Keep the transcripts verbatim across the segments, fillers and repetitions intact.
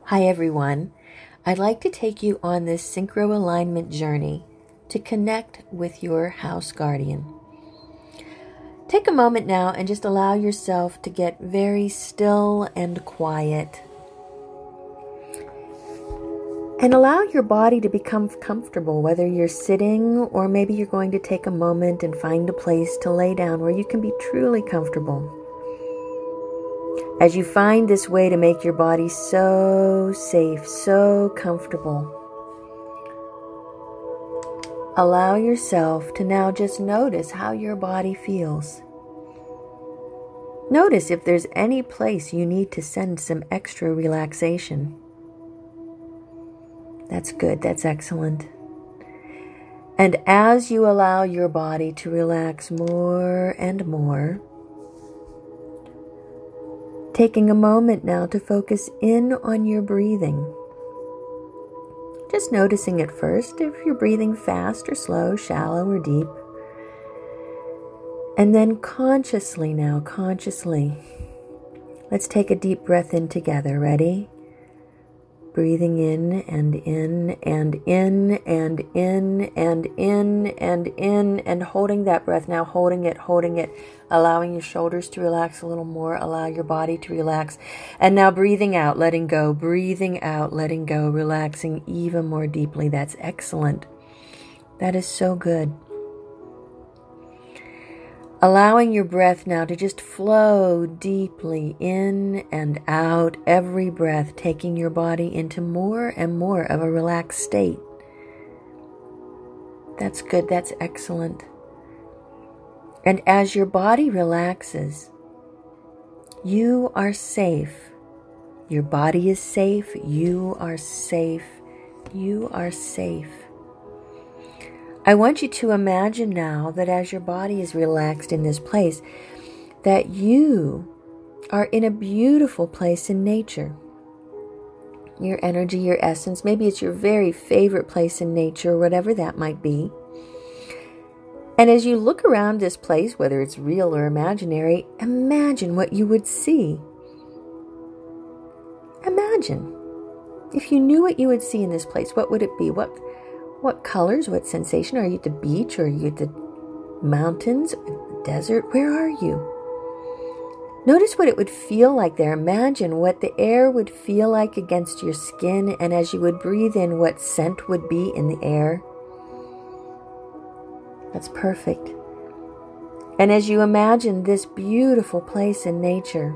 Hi everyone. I'd like to take you on this synchro alignment journey to connect with your house guardian. Take a moment now and just allow yourself to get very still and quiet. And allow your body to become comfortable, whether you're sitting or maybe you're going to take a moment and find a place to lay down where you can be truly comfortable. As you find this way to make your body so safe, so comfortable, allow yourself to now just notice how your body feels. Notice if there's any place you need to send some extra relaxation. That's good, that's excellent. And as you allow your body to relax more and more, taking a moment now to focus in on your breathing. Just noticing at first if you're breathing fast or slow, shallow or deep. And then consciously now, consciously, let's take a deep breath in together. Ready? Breathing in and in and in and in and in and in and holding that breath now, holding it, holding it, allowing your shoulders to relax a little more, allow your body to relax. And now breathing out, letting go, breathing out, letting go, relaxing even more deeply. That's excellent. That is so good. Allowing your breath now to just flow deeply in and out, every breath taking your body into more and more of a relaxed state. That's good, that's excellent. And as your body relaxes, you are safe. Your body is safe, you are safe, you are safe. I want you to imagine now that as your body is relaxed in this place, that you are in a beautiful place in nature. Your energy, your essence, maybe it's your very favorite place in nature, whatever that might be. And as you look around this place, whether it's real or imaginary, imagine what you would see. Imagine. If you knew what you would see in this place, what would it be? What What colors, what sensation? Are you at the beach or are you at the mountains, the desert? Where are you? Notice what it would feel like there. Imagine what the air would feel like against your skin, and as you would breathe in, what scent would be in the air. That's perfect. And as you imagine this beautiful place in nature,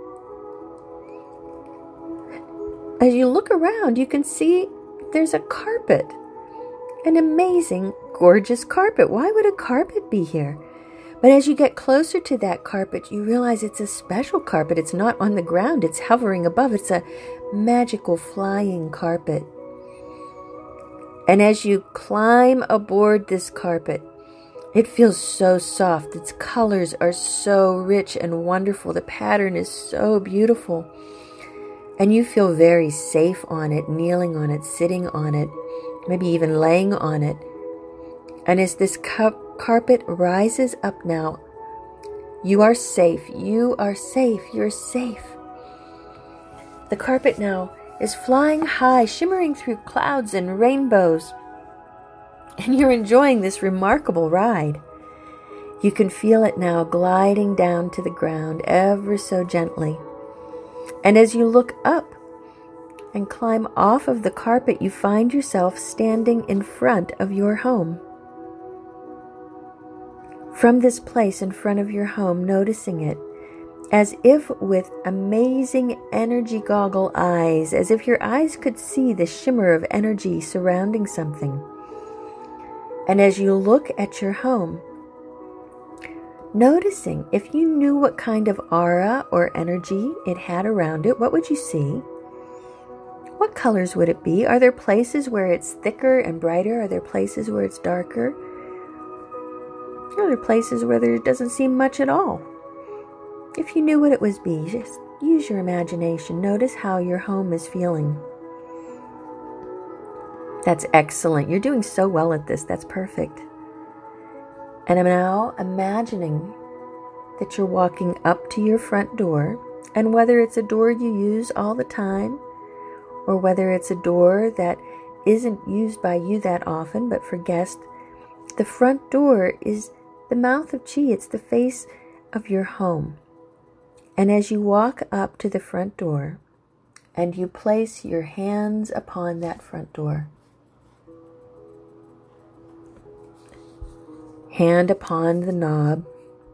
as you look around, you can see there's a carpet. An amazing, gorgeous carpet. Why would a carpet be here? But as you get closer to that carpet, you realize it's a special carpet. It's not on the ground. It's hovering above. It's a magical flying carpet. And as you climb aboard this carpet, it feels so soft. Its colors are so rich and wonderful. The pattern is so beautiful. And you feel very safe on it, kneeling on it, sitting on it, maybe even laying on it. And as this car- carpet rises up now, you are safe, you are safe, you're safe. The carpet now is flying high, shimmering through clouds and rainbows. And you're enjoying this remarkable ride. You can feel it now gliding down to the ground ever so gently. And as you look up, and climb off of the carpet, you find yourself standing in front of your home. From this place in front of your home, noticing it, as if with amazing energy goggle eyes, as if your eyes could see the shimmer of energy surrounding something. And as you look at your home, noticing if you knew what kind of aura or energy it had around it, what would you see? What colors would it be? Are there places where it's thicker and brighter? Are there places where it's darker? Are there places where there doesn't seem much at all? If you knew what it would be, just use your imagination. Notice how your home is feeling. That's excellent. You're doing so well at this. That's perfect. And I'm now imagining that you're walking up to your front door, and whether it's a door you use all the time, or whether it's a door that isn't used by you that often, but for guests, the front door is the mouth of Chi. It's the face of your home. And as you walk up to the front door and you place your hands upon that front door, hand upon the knob,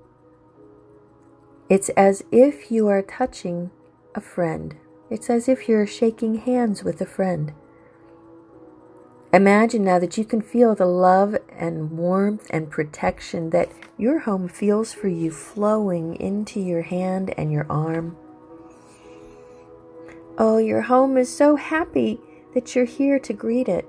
it's as if you are touching a friend. It's as if you're shaking hands with a friend. Imagine now that you can feel the love and warmth and protection that your home feels for you flowing into your hand and your arm. Oh, your home is so happy that you're here to greet it.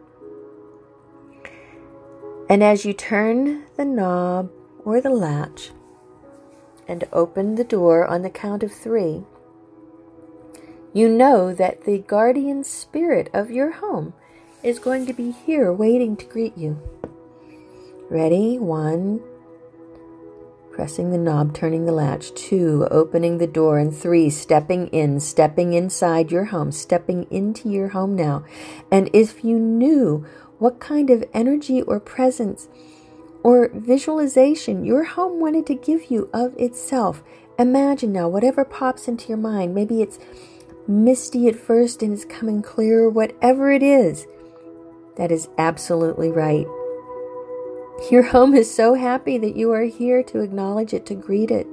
And as you turn the knob or the latch and open the door on the count of three, you know that the guardian spirit of your home is going to be here waiting to greet you. Ready? One, pressing the knob, turning the latch. Two, opening the door. And three, stepping in, stepping inside your home, stepping into your home now. And if you knew what kind of energy or presence or visualization your home wanted to give you of itself, imagine now whatever pops into your mind. Maybe it's misty at first and it's coming clearer, whatever it is. That is absolutely right. Your home is so happy that you are here to acknowledge it, to greet it.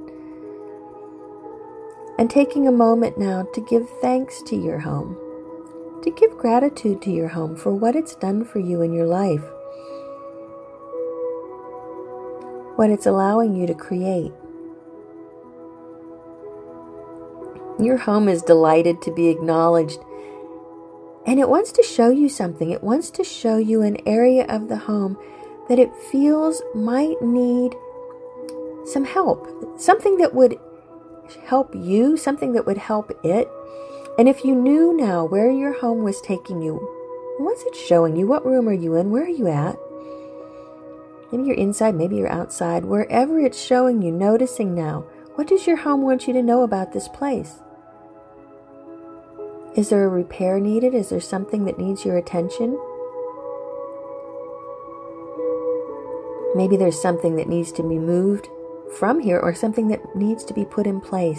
And taking a moment now to give thanks to your home, to give gratitude to your home for what it's done for you in your life, what it's allowing you to create. Your home is delighted to be acknowledged. And it wants to show you something. It wants to show you an area of the home that it feels might need some help. Something that would help you, something that would help it. And if you knew now where your home was taking you, what's it showing you? What room are you in? Where are you at? Maybe you're inside, maybe you're outside. Wherever it's showing you, noticing now, what does your home want you to know about this place? Is there a repair needed? Is there something that needs your attention? Maybe there's something that needs to be moved from here or something that needs to be put in place.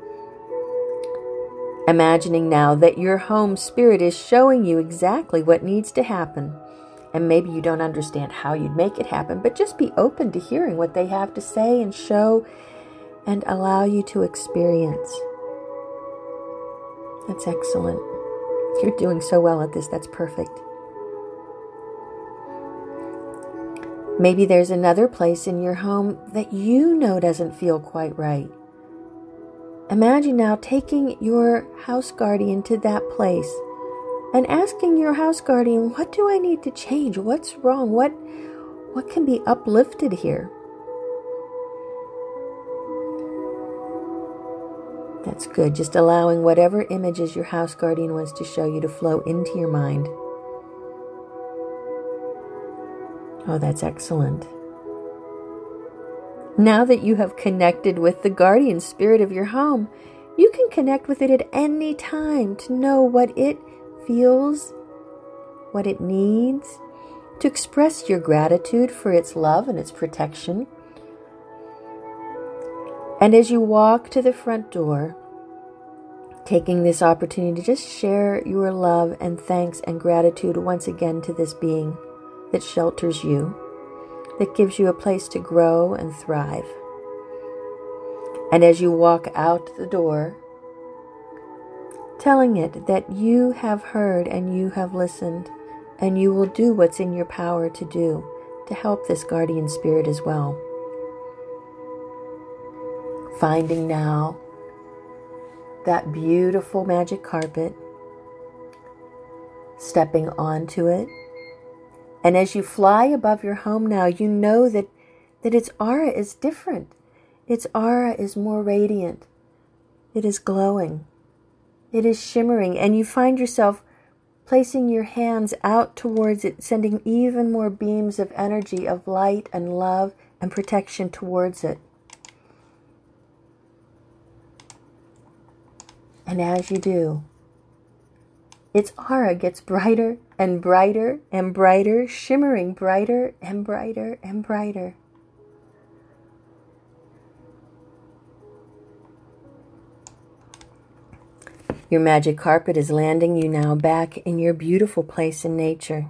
Imagining now that your home spirit is showing you exactly what needs to happen. And maybe you don't understand how you'd make it happen, but just be open to hearing what they have to say and show and allow you to experience. That's excellent. You're doing so well at this. That's perfect. Maybe there's another place in your home that you know doesn't feel quite right. Imagine now taking your house guardian to that place and asking your house guardian, what do I need to change? What's wrong? What, what can be uplifted here? That's good. Just allowing whatever images your house guardian wants to show you to flow into your mind. Oh, that's excellent. Now that you have connected with the guardian spirit of your home, you can connect with it at any time to know what it feels, what it needs, to express your gratitude for its love and its protection. And as you walk to the front door, taking this opportunity to just share your love and thanks and gratitude once again to this being that shelters you, that gives you a place to grow and thrive. And as you walk out the door, telling it that you have heard and you have listened, and you will do what's in your power to do to help this guardian spirit as well. Finding now that beautiful magic carpet, stepping onto it. And as you fly above your home now, you know that, that its aura is different. Its aura is more radiant. It is glowing. It is shimmering. And you find yourself placing your hands out towards it, sending even more beams of energy, of light and love and protection towards it. And as you do, its aura gets brighter and brighter and brighter, shimmering brighter and brighter and brighter. Your magic carpet is landing you now back in your beautiful place in nature.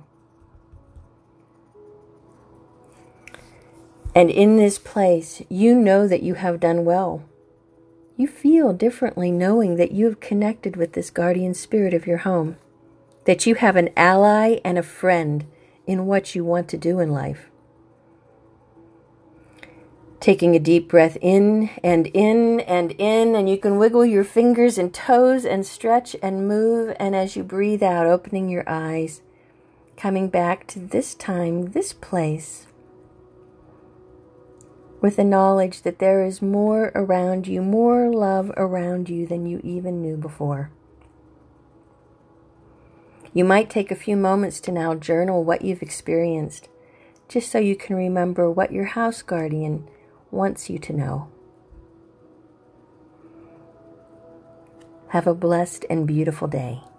And in this place, you know that you have done well. You feel differently knowing that you have connected with this guardian spirit of your home, that you have an ally and a friend in what you want to do in life. Taking a deep breath in and in and in, and you can wiggle your fingers and toes and stretch and move, and as you breathe out, opening your eyes, coming back to this time, this place, with the knowledge that there is more around you, more love around you than you even knew before. You might take a few moments to now journal what you've experienced, just so you can remember what your house guardian wants you to know. Have a blessed and beautiful day.